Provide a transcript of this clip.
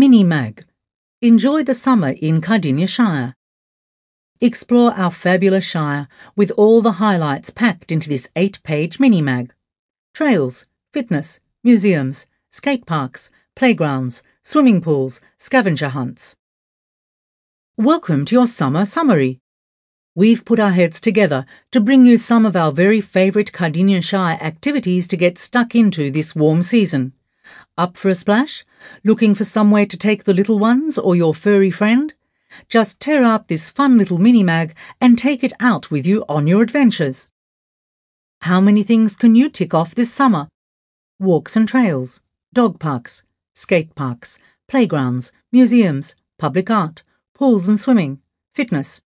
Mini Mag. Enjoy the summer in Cardinia Shire. Explore our fabulous Shire with all the highlights packed into this 8-page mini mag. Trails, fitness, museums, skate parks, playgrounds, swimming pools, scavenger hunts. Welcome to your summer summary. We've put our heads together to bring you some of our very favourite Cardinia Shire activities to get stuck into this warm season. Up for a splash? Looking for somewhere to take the little ones or your furry friend? Just tear out this fun little mini-mag and take it out with you on your adventures. How many things can you tick off this summer? Walks and trails, dog parks, skate parks, playgrounds, museums, public art, pools and swimming, fitness.